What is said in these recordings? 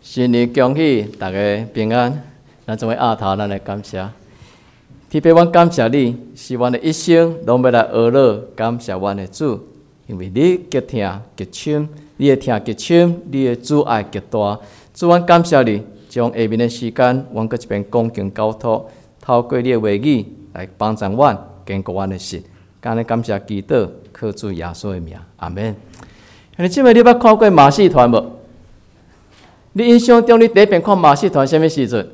新年恭喜大家平安！咱作为阿头，咱来感谢。天父，阮感谢你，是阮的一生拢要来学乐感谢阮的主，因为你极听极深，你的听极深，你的主爱极大。主，阮感谢你，将下面的时间，阮搁一遍恭敬交托，透过你的话语来帮助阮，坚固阮的心。今日感谢祈祷，靠主耶稣的名，阿门。你即摆你捌看过马戏团无？你印象中你第一遍看马戏团什么时阵？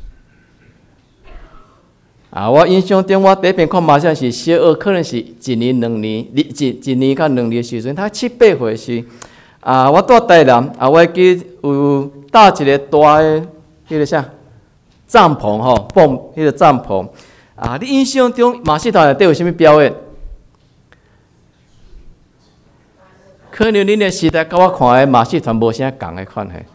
我印象中我第一遍看马戏团是小学，可能是一年到2年的时阵，他7、8岁时，我住台南，我会记有搭一个大的迄个啥帐篷吼，放迄个帐篷。你印象中马戏团内底有啥物表演？可能恁的时代甲我看的马戏团无啥共的款系。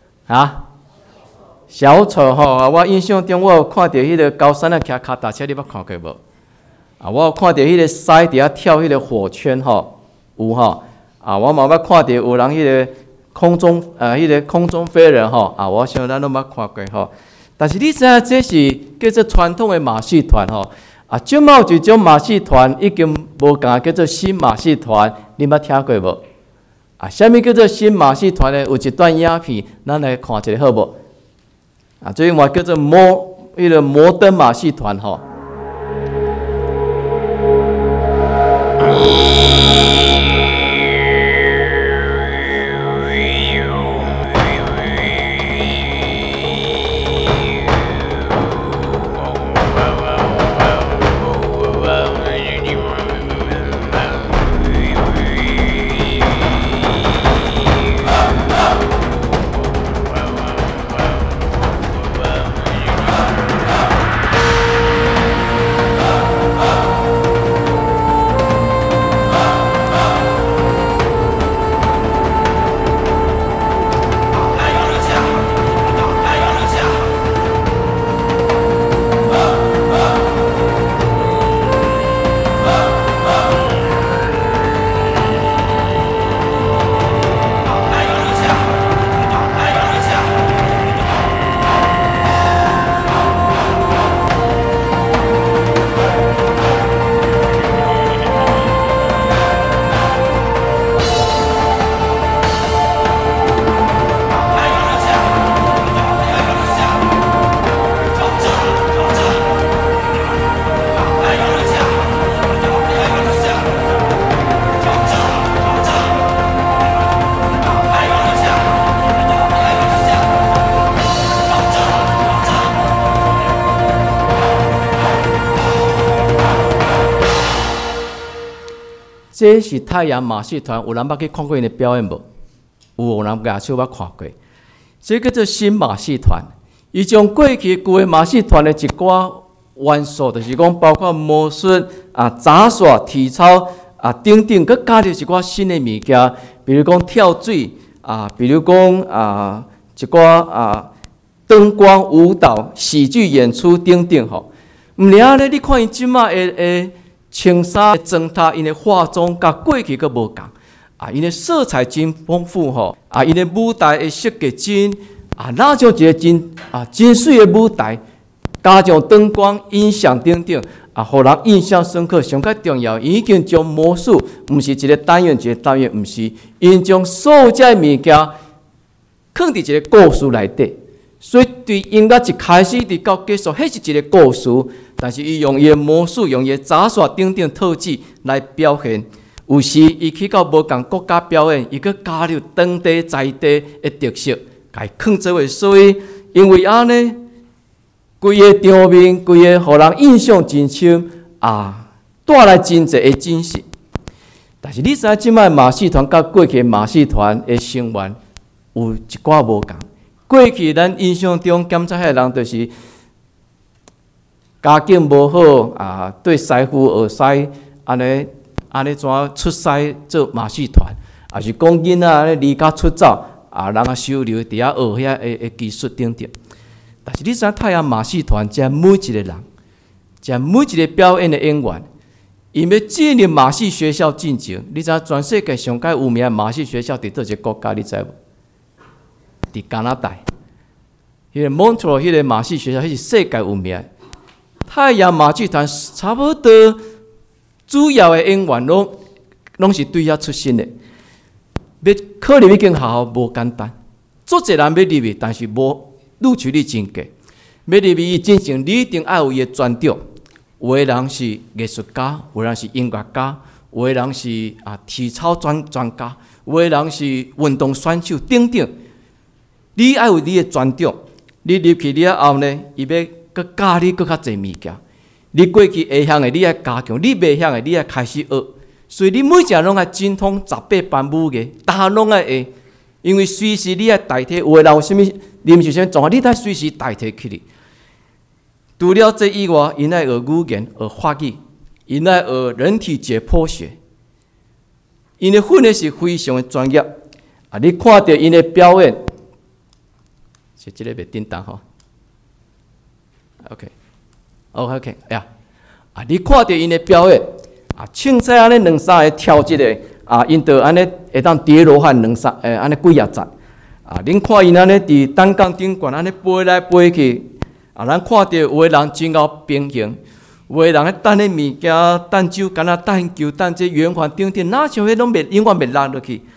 小丑吼，我印象中我有看到迄个高山啊骑脚踏车，你捌看过无？我有看到迄个狮伫遐跳迄个火圈吼，有吼。我嘛捌看到有人迄个空中飞人吼，我想咱拢捌看过吼。但是你知影这是叫做传统的马戏团吼，即卖有一种马戏团已经无共叫做新马戏团，你捌听过无？啥物叫做新马戏团呢？有一段影片，咱来看一下好无？这个我叫做摩登马戏团吼。这是太阳马戏团，有人捌去看过因的表演无？有人举手捌看过。这叫做新马戏团，伊将过去旧的马戏团的一寡元素，就是讲包括魔术、杂耍、体操等等，佮加入一寡新的物件，比如讲跳水比如讲一寡灯光、舞蹈、喜剧演出等等吼。毋尔咧，你看因即马的穿衫、装搭，因的化妆甲过去佫无共，因的色彩真丰富吼，因的舞台的设计真哪种一个真水的舞台，加上灯光、音响等等，互人印象深刻。上较重要，已经将魔术毋是一个单元，毋是，因将所有这物件放伫一个故事内底。所以，对音乐一开始直到结束，迄是一个故事。但是，伊用伊的魔术、用伊的杂耍等等特技来表现。有时，伊去到无共国家表演，伊佫加入当地在地的特色，甲伊放做为。所以，因为安尼，规个场面，规个互人印象真深带来真侪的惊喜。但是，你知影即摆马戏团甲过去马戏团的成员有一寡无共。过去咱印象中检查遐人就是家境无好对师傅学师安尼怎出师做马戏团，是讲囡仔离家出走人收留伫遐学遐的技术等等。但是你知影太阳马戏团，这每一个人，这每一个表演的演员，因要进入马戏学校进前，你知影全世界上界有名的马戏学校伫倒一个国家？你知无？伫加拿大。 迄个 Montreal 迄个马戏学校，迄是世界有名。太阳马戏团差不多主要的演员拢是对遐出身的。要考入迄间学校无简单，足侪人要入去，但是无录取率真低。要入去进前，你一定要有伊的专长。有的人是艺术家，有的人是音乐家，有的人是体操专家，有的人是运动选手等等。你要有你的专长，你入去了后呢，伊要佮教你佮较侪物件。你过去会晓的，你要加强；你袂晓的，你要开始学。所以你每一个拢要精通18般武艺，逐项拢要会。因为随时你要代替，有的人有啥物临时啥物状况，你得随时代替起哩。除了这以外，因爱学语言、学法语，因爱学人体解剖学。因的训练是非常的专业。你看到因的表演，是这个袂叮当吼。OK， 呀，你看到因的表演。凊彩安尼两三个跳一个，因就安尼会当叠罗汉两三安尼几啊站。恁看因安尼伫单杠顶悬安尼飞来飞去，咱看到有的人真够平衡，有的人咧等咧物件、等酒干等球、等这圆环等等，哪像迄拢永远袂落落去。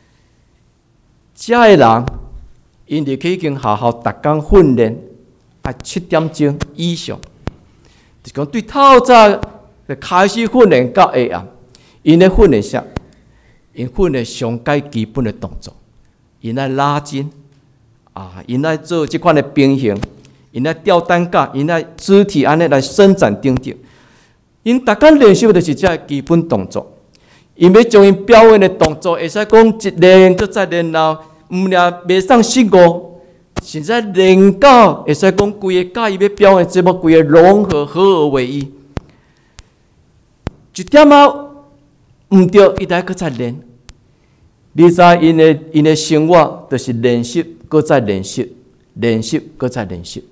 遮个人，因入去已经学校逐工训练，7点钟以上，就是讲对透早。开始训练到下暗，因咧训练啥？因训练上界基本的动作，因来拉筋，因来做即款的平衡，因来吊单架，因来肢体安尼来伸展等等。因逐工练习就是这基本动作。因要将因表演的动作，会使讲一练搁再练后，毋俩袂送失误，甚至练到会使讲规个甲伊要表演节目，规个融合合而为一。一点毋对，伊再搁再练。你知因的生活就是练习，搁再练习，练习搁再练习。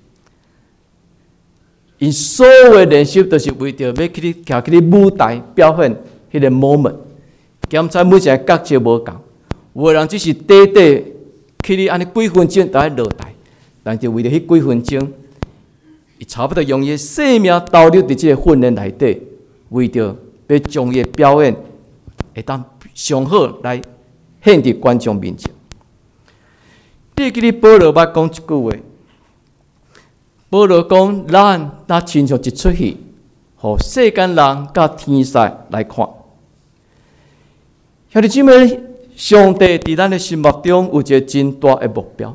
因所有的练习都是为着要去徛去舞台表现迄个 moment。检查每一个角色无共，有的人只是去安尼几分钟就爱落台，但是为着迄几分钟，伊差不多用伊生命投入伫即个训练内底，为着。要将伊表演会当上好来献伫观众面前。你记得保罗捌讲一句话，保罗讲：咱若亲像一出戏，互世间人甲天使来看。兄弟姊妹，上帝伫咱的心目中有一个真大的目标。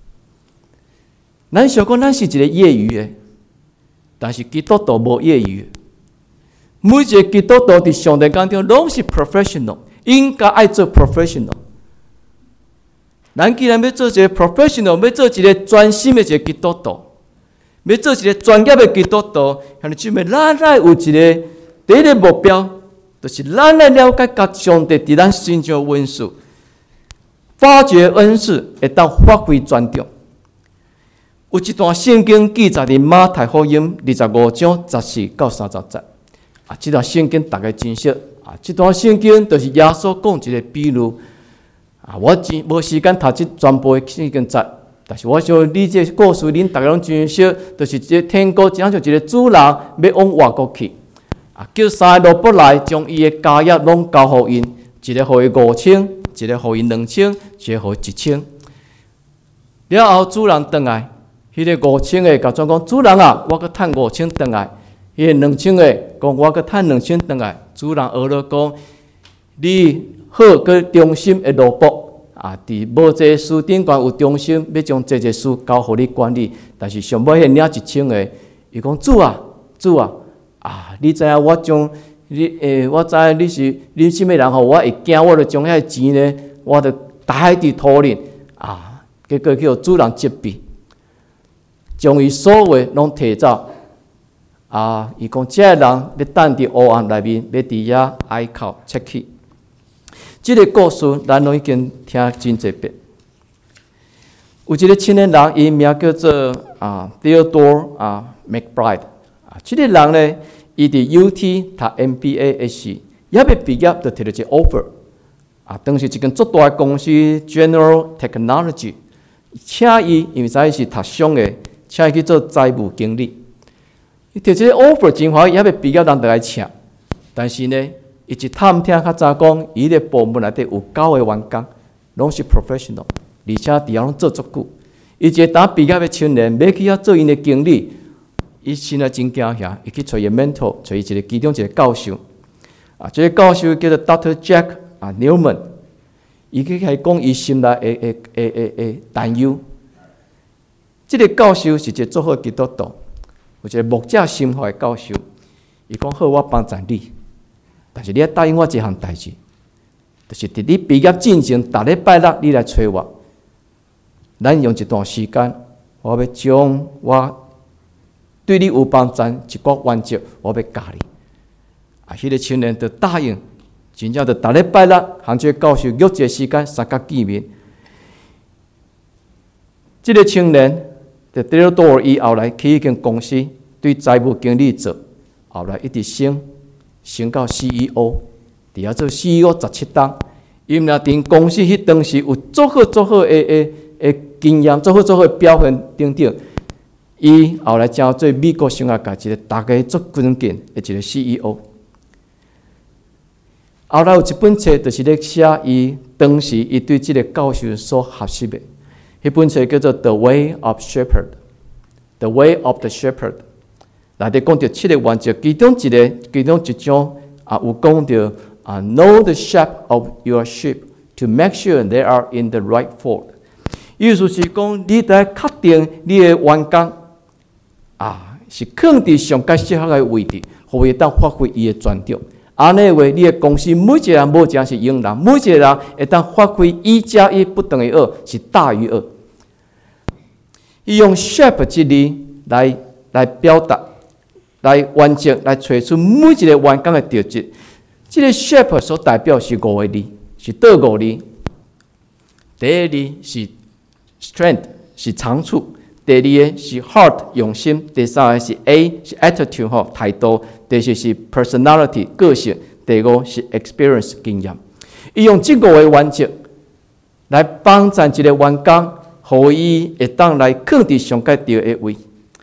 咱想讲，咱是一个业余的，但是基督徒无业余。每一个基督徒伫上帝眼中拢是 professional， 应该爱做 professional。咱既然要做一个 professional， 要做一个专心的一个基督徒，要做一个专业的基督徒，兄弟姊妹，咱来有一个第一个目标，就是咱来了解甲上帝伫咱心中的恩赐，发掘恩赐，会当发挥专长。有一段圣经记载伫马太福音25章14到30节。这段圣经大家真熟。这段圣经就是耶稣讲一个比喻。我无时间读这全部的圣经节，但是我想你这故事恁大家拢真熟，就是这天国就像一个主人要往外国去，叫三个萝卜来，将伊的家业拢交互因，一个互伊5000，一个互伊2000，一个互伊1000。了后主人回来，迄个5000的甲专讲：主人啊，我搁趁5000回来。迄个2000个讲，我搁趁2000回来。主人学了讲，你好搁忠心的萝卜伫无济事顶悬有忠心，要将这事交互你管理。但是上尾迄领1000个，伊讲主啊，你知影我将你我知你是你什么人吼，我会惊，我就将遐钱呢，我就打伫土里结果叫主人责备，将伊所有的拢摕走。伊讲这个人要等伫黑暗内面，要伫遐哀哭切齿。这个故事咱拢已经听真侪遍。有一个青年人，伊名叫做Theodore McBride。这个人呢，伊伫 UT 读 MBA 的时，也未毕业就摕到一个 offer。当时一间足大的公司 General Technology 请伊，因为知伊是读商的，请伊去做财务经理。伊摕即个 offer 真好，伊还要毕业人就来请，但是呢，伊一探听较早讲，伊个部门内底有9个员工，拢是 professional， 而且伫遐拢做足久。伊一个当毕业的青年，要去遐做因的经理，伊心内真惊吓，伊去找伊 mentor， 找伊一个其中一个教授。这个教授叫做 Dr. Jack Newman， 伊去甲伊讲伊心内的担忧。这个教授是一个做好基督徒，有一个牧者心怀的教授。伊讲好，我帮助你，但是你要答应我一项代志，就是伫你毕业进前，逐礼拜六你来找我。咱用一段时间，我要将我对你有帮助一个原则，我要教你。迄个青年就答应，真正就逐礼拜六，和这个教授约一个时间三角见面。这个青年就第二多以后来去一间公司对财务经理做，后来一直升到 CEO， 伫遐做 CEO 17档。因若伫公司迄当时有足好的经验，做好的表现等等，伊后来才做美国商业界一个大家足尊敬的一个 CEO。后来有一本册，就是咧写伊当时伊对这个教授所学习的，迄本册叫做《The Way of Shepherd》，《The Way of the Shepherd》。内底讲到7个原则，其中一种有讲到know the shape of your sheep to make sure they are in the right fold。意思是讲，你得确定你的员工是放伫上该适合的位置，互伊当发挥伊的专长。安尼话，你的公司每一个人无讲是赢人，每一个人会当发挥1+1不等于2，是大于2。伊用 shape 这字来表达，来完整来找出每一个员工的特质。这个 shape 所代表是5个字，是倒5字。第一个字是 strength， 是长处；第二个是 heart， 用心；第三个是 A， 是 attitude 态度；第四是 personality， 个性；第五是 experience 经验。伊用这5个原则来帮助一个员工，互伊会当来放伫上界对的位。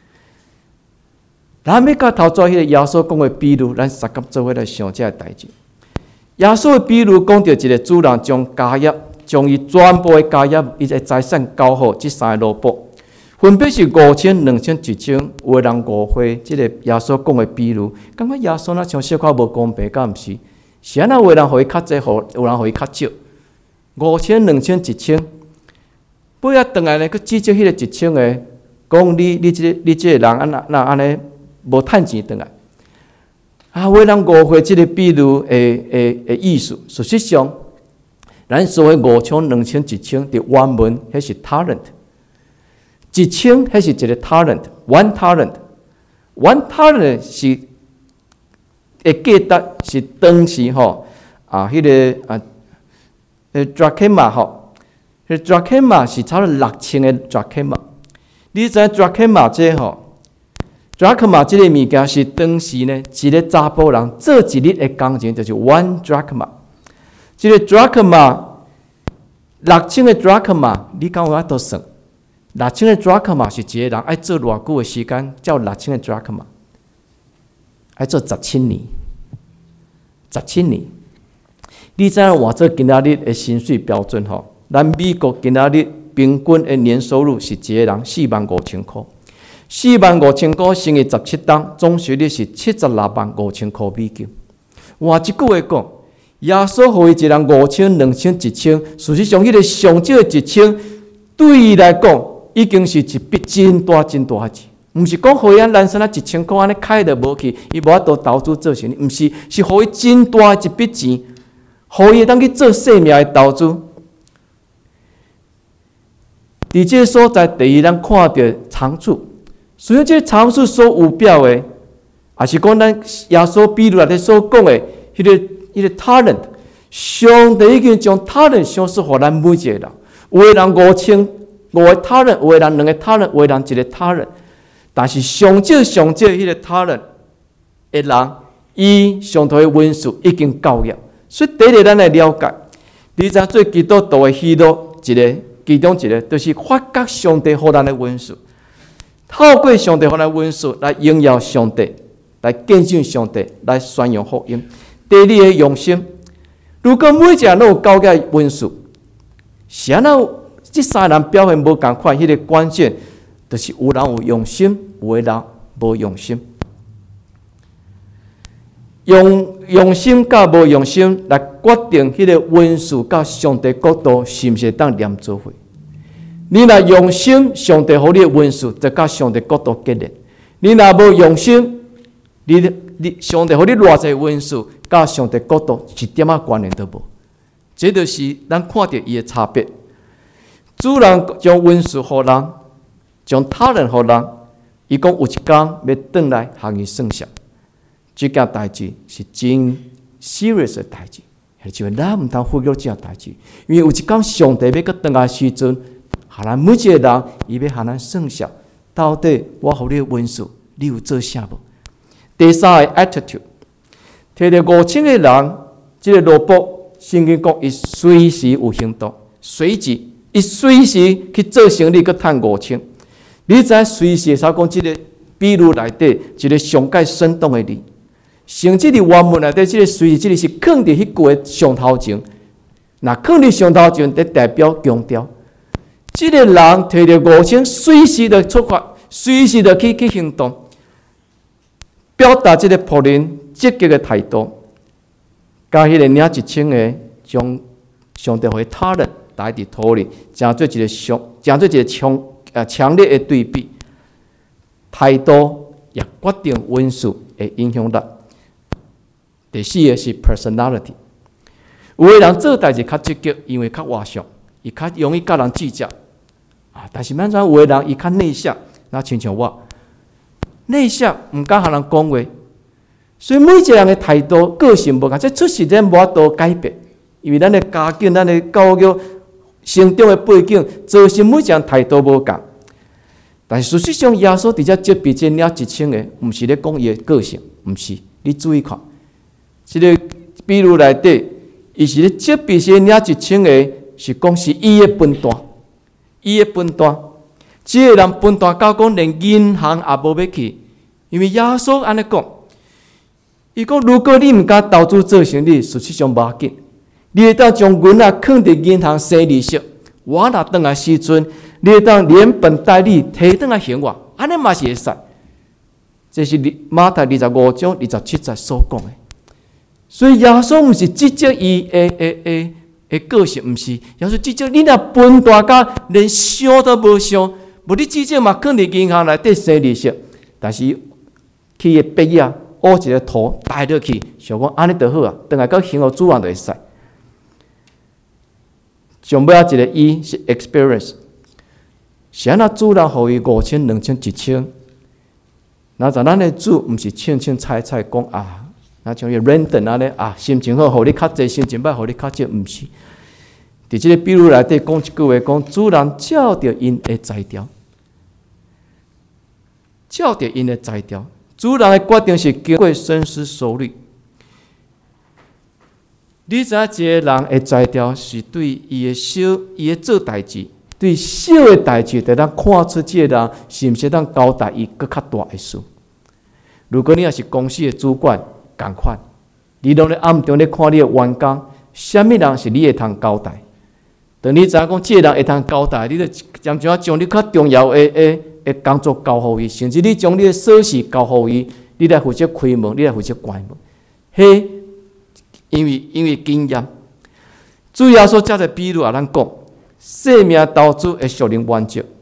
咱要甲头仔迄个耶稣讲的比喻，咱三甲做伙来想这个代志。耶稣的比喻讲到一个主人将家业，将伊全部的家业、伊的财产交互这3个奴仆，分别是5000、2000、1000，有的人误会这个耶稣讲的比喻，感觉耶稣那像小可无公平，敢毋是？是安那有的人互伊较济，有人互伊较少。5000、2000、1000，尾仔转来呢，佮指责迄个1000个，讲你这个人安尼无趁钱转来。有的人误会这个比喻的意思。事实上，咱所谓5000、2000、1000的原文，迄是 talent。1000，迄是一个 talent，one talent，one talent 是会记得是当时迄个drachma drachma 是差不多6000个 drachma。你知 drachma 这drachma 这个物件是当时呢一个查甫人做一日的工钱就是 one drachma。这个 drachma 6000个 drachma， 你敢有法度算？6000个 drachma 是一个人爱做偌久的时间，才有6000个 drachma， 爱做17年。17年，你知影换做今仔日的薪水标准咱美国今仔日平均的年收入是一个人45000块，45000块乘以17档，总收入是765000块美金。换一句话讲，耶稣互伊一人5000、2000、1000，事实上，迄个上少的1000，对伊来讲，已经是一笔真大的钱。毋是讲互伊人生1000块安尼开就无去，伊无法度投资做生意，毋是，是互伊真大一笔钱，互伊当去做生命的投资。伫这个所在，第一咱看到长处，所以这个长处所有表的，也是讲咱耶稣比喻内底所讲的迄个 talent， 上帝已经将 talent 赏赐互咱每一个人。有的人5000，5个 talent， 有的人2个 talent， 有的人1个 talent。但是上少迄个 talent 的人，伊上头的文数已经够了。所以第一个咱来了解，你知做基督徒的喜乐，一个其中一个，就是发觉上帝给咱的恩赐，透过上帝给咱的恩赐来荣耀上帝，来见证上帝，来宣扬福音。第二个用心，如果每一个人都有高个恩赐，是安怎这三个人表现无同款？迄个关键就是有人有用心，有的人无用心。用心甲无用心来决定迄个恩赐甲上帝国度是毋是当连做伙。你若用心，上帝互你的恩赐就甲上帝国度结连；你若无用心，上帝互你偌济恩赐，甲上帝国度一点仔关联都无。这就是咱看到伊的差别。主人将恩赐互人，将他人互人，伊讲有一天要转来向伊算账。这件代志是真 serious 的代志，就是咱唔通忽略这件代志，因为有一天上帝要搁转来时阵，向咱每一个人，伊要向咱算账，到底我互你的恩赐，你有做啥无？第三个 attitude， 摕着5000个人，这个罗卜圣经讲，伊随时有行动，随时伊随时去做生意，搁赚5000。你知随时啥讲？这个比如内底一个上界生动的字。甚至伫原文内底，这个随时，这个是放伫迄句的上头前。那放伫上头前，就代表强调，这个人摕着5000，随时的出发，随时的去行动，表达这个仆人积极的态度。甲迄个领1000个，将上帝为他人带伫土里，成做一个强烈的对比。态度也决定恩赐的影响力。第四个是 personality， 有的人做代志较积极，因为较外向，伊较容易甲人计较但是咱有的人伊较内向，那亲像我，内向毋敢向人讲话，所以每一个人的态度、个性无同，这出世咱无法度改变，因为咱的家境、咱的教育、成长的背景，造成每一个人态度无同。但是事实上，耶稣伫遮责备这1000个，毋是咧讲伊的个性，毋是，你注意看。这个比如内底，伊是咧责备些1000个，是讲是伊的分段，伊的分段。这个人分段到讲连银行也无要去，因为耶稣安尼讲，伊讲如果你毋敢投资做生意，事实上无要紧，你会当将银放伫银行生利息，我若转来时阵，你会当连本带利摕转来还我，安尼嘛是会使。这是马太25章27节所讲的。所以耶稣毋是指责伊的个性，毋是耶稣指责你若笨大家连想都无想，无你指责嘛，放伫银行内底生利息，但是去个笔啊，乌一个图带落去，想讲安尼就好啊，等下到行互主人就会使。上尾一个E是 experience， 是安那主人互伊5000、2000、1000，那在咱的主毋是清菜讲那像伊 random 安尼心情好，互你较济；心情歹，互你较少，毋是。伫即个比如内底讲一句话，讲主人照着因的裁调，照着因的裁调，主人的决定是经过深思熟虑。你知影一个人的裁调是对伊的做代志，对小的代志，就当看出这个人是毋是当交代伊搁较大的事。如果你也是公司的主管，同款，你拢咧暗中咧看你的员工，什么人是你会通交代？等你知影讲，这个人会通交代，你就将你较重要的工作交互伊，甚至你将你的琐事交互伊，你来负责开门，你来负责关门。嘿，因为经验，主要所遮的比如咱讲，生命投资的属灵原则，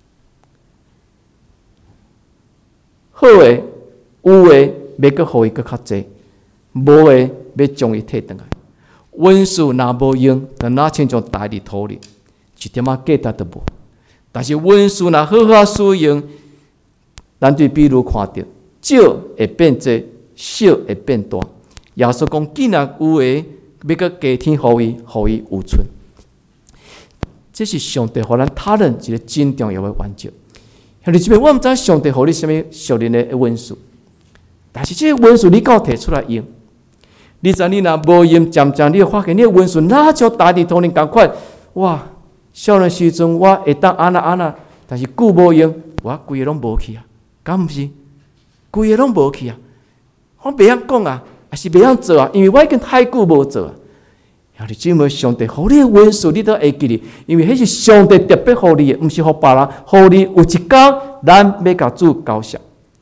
好的有的要搁互伊搁较济。无诶，要将伊摕转来。恩赐若无用，就哪亲像大伫土里，一点仔价值都无。但是恩赐若好好使用，咱对比如看到，少会变济，小会变大。耶稣讲，既然有诶，要搁加添互伊有存。这是上帝互咱他人一个真重要诶原则。兄弟姊妹，我毋知上帝互你什么属灵诶恩赐，但是这个恩赐你敢有摕出来用？你知你若无用，渐渐你会发现你的恩赐哪像大地土里共款，哇！ 少年时阵我会当安那，但是久无用，我规个拢无去啊，敢毋是？规个拢无去啊！我袂晓讲啊，还是袂晓做啊，因为我已经太久无做啊。兄弟姊妹，上帝互你的恩赐，你都会记哩，因为迄是上帝特别互你的，毋是互别人。互你有一天，咱要甲主交涉。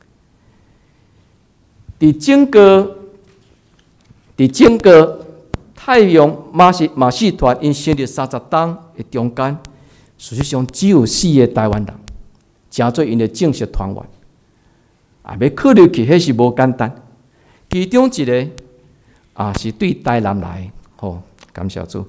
伫整个太阳马戏团因成立30天的中间，事实上只有4个台湾人，成做因的正式团员。要考虑去，迄是无简单。其中一个是对台南来，吼，感谢主。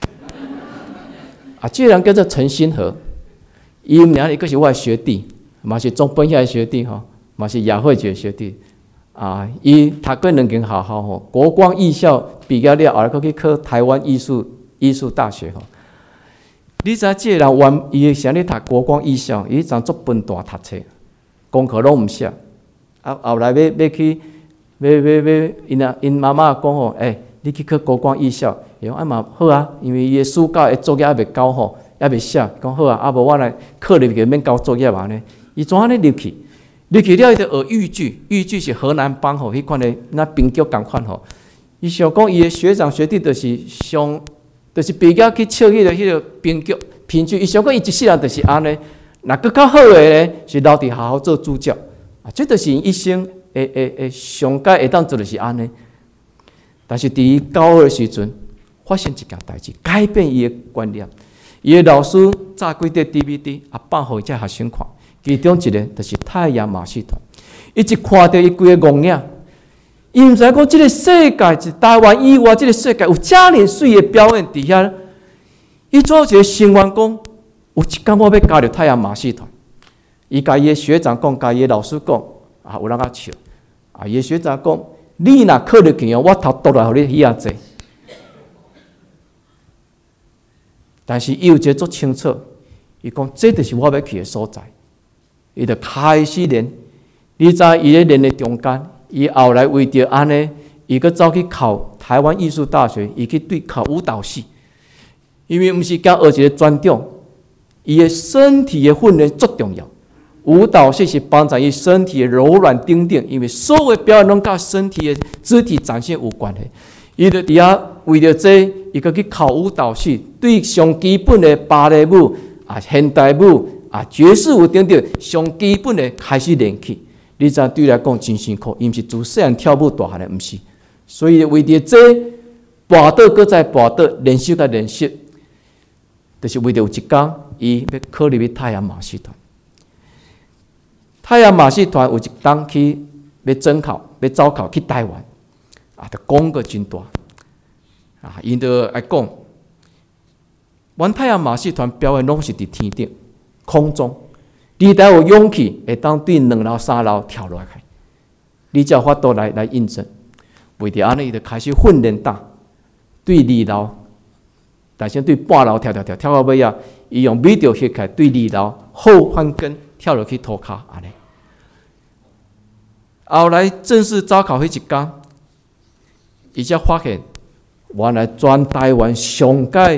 这个人叫做陈新和，伊名伊佫是我的学弟，嘛是中本遐的学弟吼，嘛是雅慧姐的学弟。伊读过2间学校吼，国光艺校毕业了后来，佫去考台湾艺术大学吼。你知这个人伊是咧读国光艺校，伊常做笨蛋读册，功课拢毋写。后来要去，因妈妈讲吼，你去考国光艺校，伊讲嘛好啊，因为伊的暑假的作业还袂交吼，还袂写，讲好啊，无我来考入去免交作业嘛呢。伊怎啊咧入去？入去了，伊就学豫剧，豫剧是河南帮吼，迄款的那评剧共款吼。伊想讲，伊的学长学弟就是毕业去唱迄个评剧，伊想讲伊一世人就是安尼，若佫较好的咧，是留伫学校做主角。这就是伊一生上界会当做就是安尼。但是伫伊高二时阵，发生一件代志，改变伊的观念。伊的老师炸几块 DVD，放互遮学生看。其中一个就是太阳马戏团。伊一看到伊规个戆影，伊毋知讲即个世界是台湾以外，即个世界有遮尔水的表演伫遐。伊做一个心愿讲，有一天我要加入太阳马戏团。伊甲伊的学长讲，甲伊的老师讲，有人笑。伊的学长讲，你若考入去我头倒来互你耳仔坐。但是伊有一个足清楚，伊讲这就是我要去的所在。伊就开始练，你知伊咧练的中间，伊后来为着安尼，伊佫走去考台湾艺术大学，伊去考舞蹈系，因为毋是讲学一个专长，伊的身体的训练足重要。舞蹈系是帮助伊身体的柔软顶顶，因为所有的表演拢甲身体的肢体展现有关系。伊就伫遐为着这，伊佫去考舞蹈系，对上基本的芭蕾舞、现代舞、爵士舞等等上基本的开始练起。你知对伊来讲真辛苦，伊毋是自细汉跳舞大汉的，毋是。所以为着这，跋倒搁再跋倒，练习甲练习，就是为着有一天，伊要考入去太阳马戏团。太阳马戏团有一天去要征考，要招考去台湾，就讲个真大，因就来讲，阮太阳马戏团表演拢是伫天顶、空中，你才有勇气会当对2楼、3楼跳落来，你才有法度来应征。为着安尼，伊就开始训练打，对2楼，但是对半楼跳到尾啊，伊用米条掀开，对2楼后翻跟跳落去涂骹安尼。后来正式招考迄一天，伊才发现，原来全台湾上届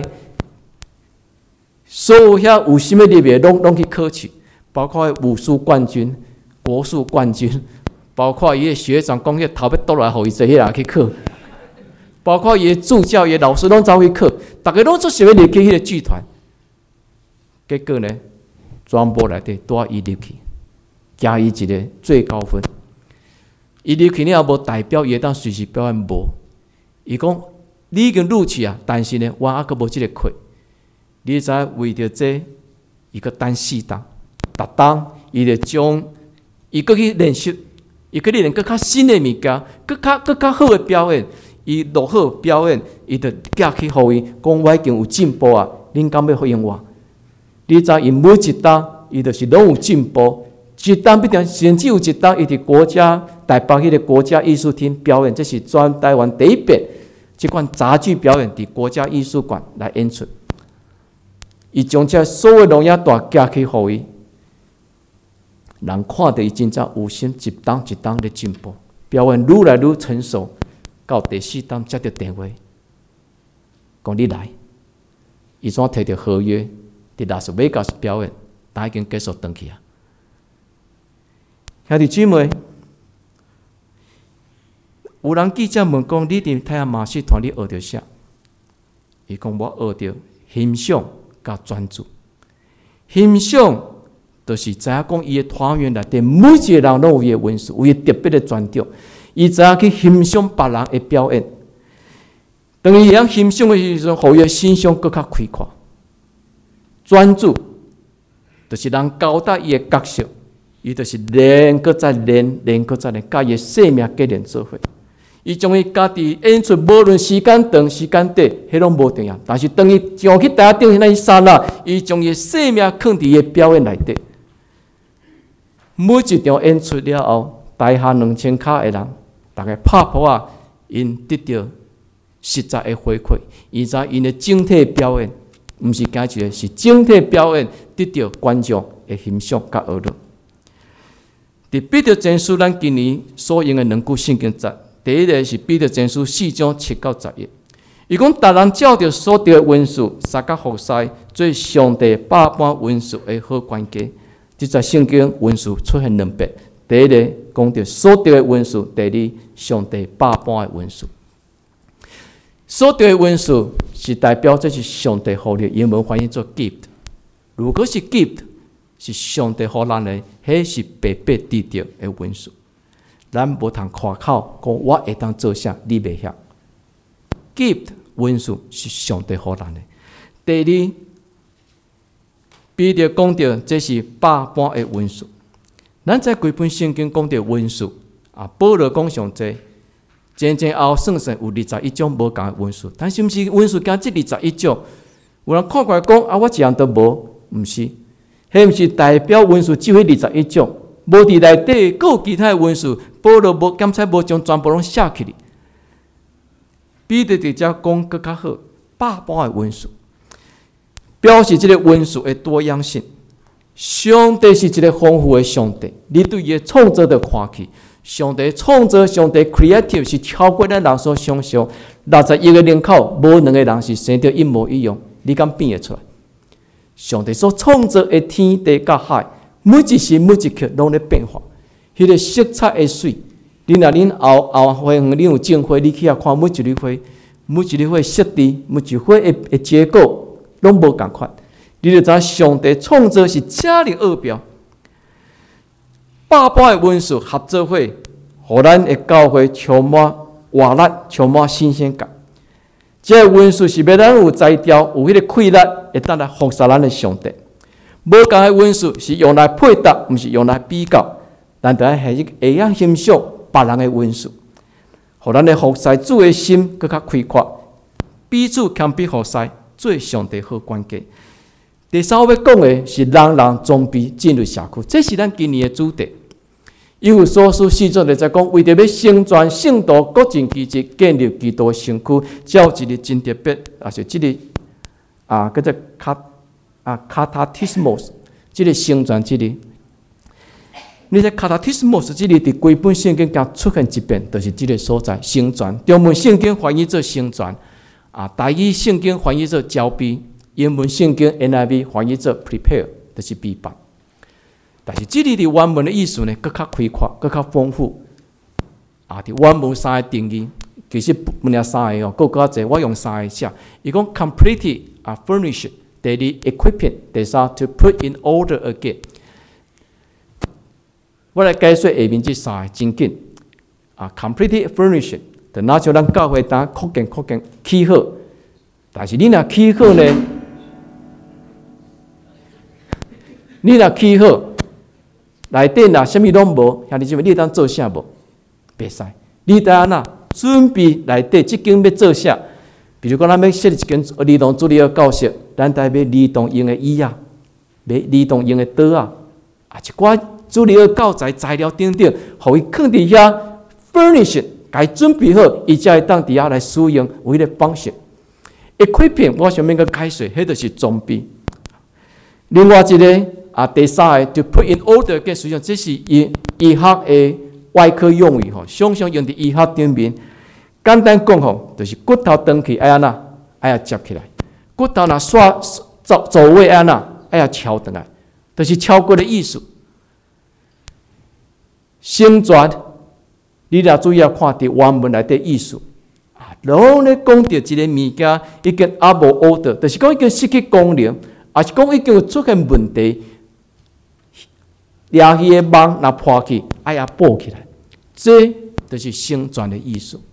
所有遐有啥物入的，拢去考试，包括武术冠军、国术冠军，包括伊的学长讲迄头要倒来，互伊坐迄人去考，包括伊的助教、伊的老师拢走去考，大家拢做想要入去迄个剧团。结果呢，全部内底带伊入去，加伊一个最高分。伊入去了无代表伊会当随时表演无？伊讲你已经录取啊，但是呢，我还阁无即个课。你知为着这，伊阁等4天，逐天伊就将伊阁去练习，伊阁练更较新的物件，更较好的表演。伊落好表演，伊就寄去互伊，讲我已经有进步啊，恁敢要回应我？你知伊每一天，伊就是拢有进步。一档必定，甚至有一档，伊伫国家台北迄个国家艺术厅表演，这是全台湾第一遍，即款杂剧表演伫国家艺术馆来演出。伊将这所有荣耀带寄去互伊，人看到伊真正有心，一档一档咧进步，表演愈来愈成熟。到第4档接到电话，讲你来，伊怎摕到合约， 伫拉斯维加斯表演，但已经结束回去啊。兄弟姊妹，有人记者问讲：“你伫太阳马戏团你学着啥？”伊讲：“我学着欣赏甲专注。欣赏就是知影讲伊的团员内底每一个人拢有伊的温数，有伊特别的专长。伊知影去欣赏别人的表演。当伊会晓欣赏的时阵，互伊的心胸更较开阔。专注就是人交代伊的角色。”伊就是练，搁再练，练搁再练，甲伊生命结连做伙。伊将伊家己演出，无论时间长时间短，迄拢无重要。但是当伊上去台顶那一刹那，伊将伊生命放伫伊表演内底。每一场演出了后，台下2000卡的人，大家拍扑啊，因得到实在的回馈。伊知因的整体表演，毋是讲一个，是整体表演得到观众的欣赏甲娱乐。伫彼得前书，咱今年所用的2句圣经节，第一个是彼得前书4章7到11。伊讲，逐人照着所得的温数，撒甲服侍，做上帝百般温数的好管家。即在圣经温数出现2遍，第一个讲到所得的温数，第二上帝百般的温数。所得的温数是代表这是上帝予你，英文翻译做 gift。如果是 gift，是上帝予咱的，迄是白白得到的温数。咱无通夸口讲我会当做啥，你袂晓。gift 温数是上帝予咱的。第二，彼得讲到这是百般的温数。咱在规本圣经讲到温数啊，保罗讲上济，前后算算有21种无共的温数，但是毋是温数加这21种？有人看过来讲啊，我一样都无，毋是。迄毋是代表温数只有21种，无伫内底，阁有其他的温数。保罗无检测，无将全部拢写起来。彼得伫遮讲阁较好，百般的温数，表示即个温数的多样性。上帝是一个丰富的上帝，你对伊的创造的看起，上帝创造，上帝 creative 是超过咱人所想象。61个人口，无2个人是生得一模一样，你敢变会出来？上帝所创造的天地甲海，每一时每一刻拢在变化。迄个色彩的水，恁若恁后花园恁有种花，你去遐看每一朵花，每一朵花色地，每一花的结果拢无共款。你就知上帝创造是遮尔奥妙，百般的温数合作伙，互咱的教会充满活力，充满新鲜感。这个温数是要咱有才调，有迄个气力，会当来服侍咱的上帝。无共的温数是用来配搭，毋是用来比较。咱得会晓欣赏别人的温数，互咱的服侍主的心更较开阔，彼此谦卑服侍，做上帝好管家。第三要讲的是人人装备进入社区，这是咱今年的主题。以弗所书4章就在讲，为着要成全圣徒，各尽其职，建立基督的身躯，照一日真特别，也是这个叫做卡塔tismos，这个成全这个。你在卡塔tismos这里伫规本圣经甲出现一遍，就是这个所在成全。中文圣经翻译做成全，台语圣经翻译做交备，英文圣经 NIV 翻译做 prepare， 就是备办。但是这里的原文的意思呢，更较开阔，更较丰富。伫原文3个定义，其实不了3个哦，更较侪，我用3个写。伊讲 completely furnished， 第二 equipping， 第三 to put in order again。我来解说下面这3个真紧。completely furnished， 就拿像咱教会当扩建起好，但是你若起好呢，你若起好。内底若啥物拢无，兄弟姊妹，你当做啥无？袂使。你当安那准备内底即间要做啥？比如讲，咱要设立一间儿童主日学教室，咱得要儿童用的椅啊，要儿童用的桌啊，一寡主日学教材料等等，互伊放伫遐 furnish， 该准备好，伊才会当伫遐来使用，有迄个方式。equipping 我想免个解说，迄就是装备。另外一个。第三个 to put in order， 跟实际上这是医学的外科用语吼，常常用伫医学顶面。简单讲吼，就是骨头长去爱安那，爱接起来。骨头若走位安那，哎呀敲回来，就是超过的意思。成全，你若注意要看伫原文内底意思。拢咧讲到一个物件已经阿无 order， 就是讲已经失去功能，也是讲已经有出现问题。掠去的网若破去，哎呀补起来，这就是成全的意思。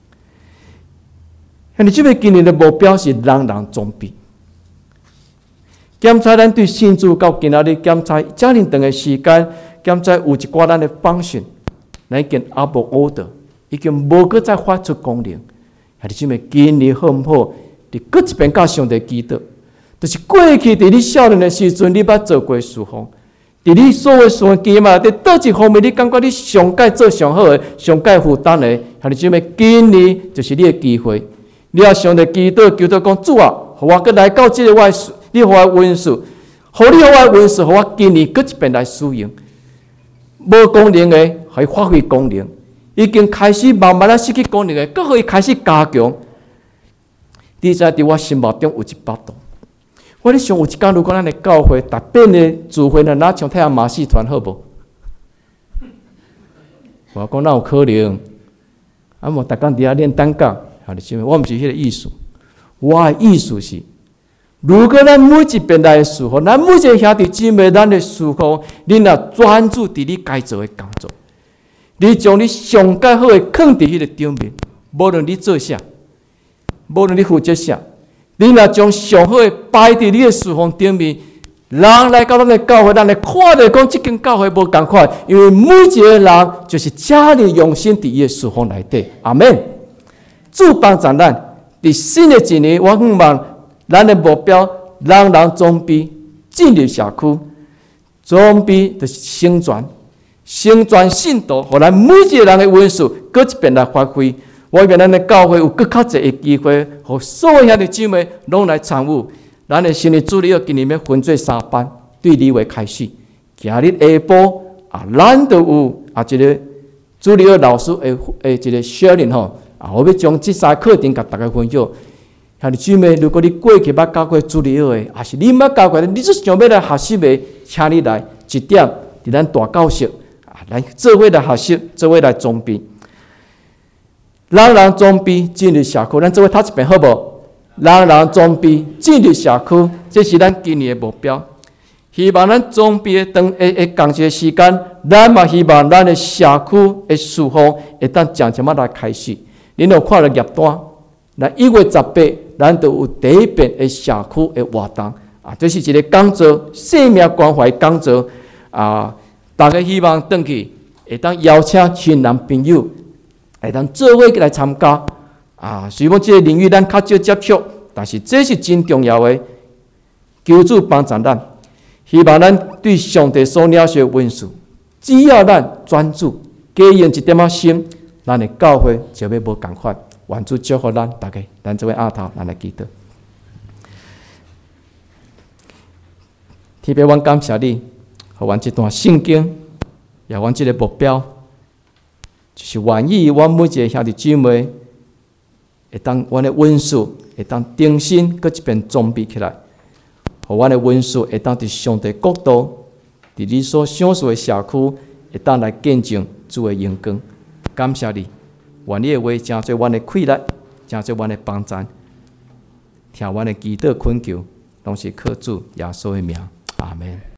你即个今年的目标是人人总比。检查咱对信主到今仔日检查遮尔长的时间，检查有一寡咱的方向，咱已经阿无 order， 已经无搁再发出功能。你即个今年好毋好？你搁一遍甲上帝祈祷，就是过去伫你少年的时阵，你捌做过事奉。伫你所有事奉经验内底，倒一方面你感觉你上界做上好的、上界负担的，你即个今年就是你的机会。你要上帝祈祷，求讲主啊，互我搁来到即个你互我温数，互你互我温数，互我今年搁一遍来使用。无功能的，互伊发挥功能；已经开始慢慢失去功能的，搁互伊开始加强。你知伫我心目中有一巴度。我咧想有一天，如果咱的教会特别的聚会呢，哪像太阳马戏团好无？我讲哪有可能？啊，无逐工伫遐练单杠，好，你知我毋是迄个意思。我的意思是，如果咱每一遍来事奉，咱每一个兄弟姊妹，咱的事奉，你若专注伫你该做的工作，你将你上介好的放伫迄个顶面，无论你做啥，无论你负责啥。你若将上好的摆伫你的事奉顶面，人来到咱的教会，咱会看到讲，即间教会无共款，因为每一个人就是遮尔用心伫伊的事奉内底。阿门。主帮助咱，伫新的一年，我希望咱的目标，人人总比进入社区，总比就是成全信徒，互咱每一个人的温数，搁一遍来发挥。我愿咱的教会有更较侪的机会，互所有兄弟姊妹拢来参与。咱的新年主日今年要分做3班，对2月开始。今日下晡咱都有一个主日老师的一个 sharing 吼我要将这3课程甲大家分享。兄弟姊妹，如果你过去捌教过主日的，还是你捌教过，你就是想要来学习的，请你来1点伫咱大教室来做伙来学习，做伙来装备。人人总比进入社区，咱做伙读一遍好无？人人总比进入社区，这是咱今年的目标。希望咱总比的工作时间，咱嘛希望咱的社区的事奉会当渐渐来开始。恁有看了业单？那1月18，咱就有第一遍的社区的活动这是一个讲座，生命关怀讲座大家希望回去会当邀请亲人朋友。会当做伙来参加虽然这个领域咱较少接触，但是这是真重要的。求主帮助咱，希望咱对上帝所领受的温数，只要咱专注，加用一点心，咱的教会就要无共款。愿主祝福咱大家，咱做伙下头，咱来祈祷。天父，阮感谢你，互阮这段圣经，也阮这个目标。就是愿意，阮每一个兄弟姊妹会当阮的温数会当定心，搁一遍装备起来，互阮的温数会当伫上帝国度，伫你所享受的社区，会当来见证主的荣光。感谢你，愿你的话成做阮的气力，成做阮的帮助，听阮的祈祷恳求，拢是靠主耶稣的名，阿门。